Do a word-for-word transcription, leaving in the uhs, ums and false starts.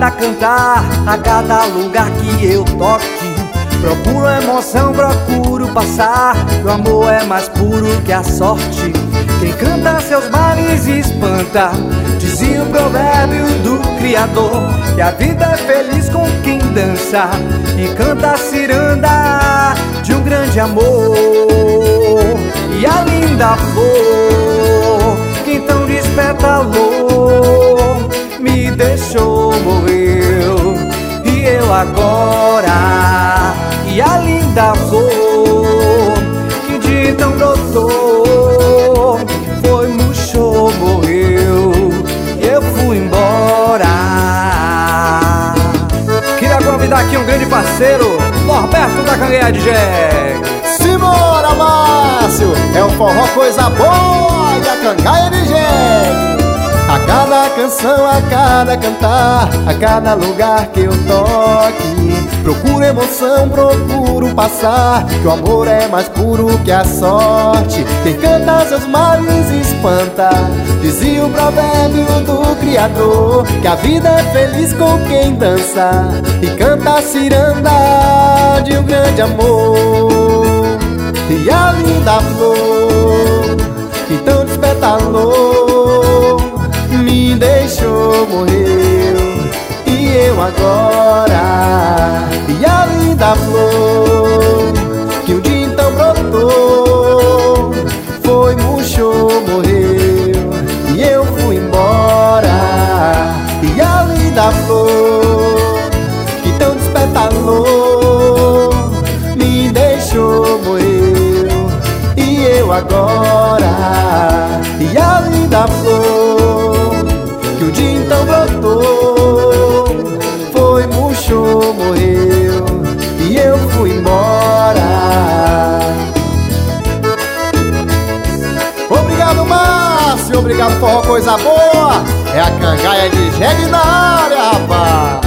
cada cantar, a cada lugar que eu toque. Procuro emoção, procuro passar, que o amor é mais puro que a sorte. Quem canta seus males espanta, dizia o provérbio do Criador, que a vida é feliz com quem dança e canta a ciranda de um grande amor. E a linda flor que então despetalou me deixou, morreu, e eu agora. E a linda flor que de então brotou foi, murchou, morreu, e eu fui embora. Queria convidar aqui um grande parceiro, Norberto da Cangaia de Jegue. Simbora, Márcio! É o forró coisa boa e a Cangaia de Jegue. A cada canção, a cada cantar, a cada lugar que eu toque, procuro emoção, procuro passar, que o amor é mais puro que a sorte. Quem canta seus males espanta, dizia o provérbio do Criador, que a vida é feliz com quem dança e canta a ciranda de um grande amor. E a linda flor que tão despetalou me deixou, morreu, e eu agora. E a linda flor que um dia então brotou foi, murchou, morreu, e eu fui embora. E a linda flor que tão despetalou me deixou, morreu, e eu agora. E a linda flor que o dia então brotou foi, murchou, morreu, e eu fui embora. Obrigado, Márcio, obrigado, forró coisa boa. É a Cangaia de Jegue na área, rapaz.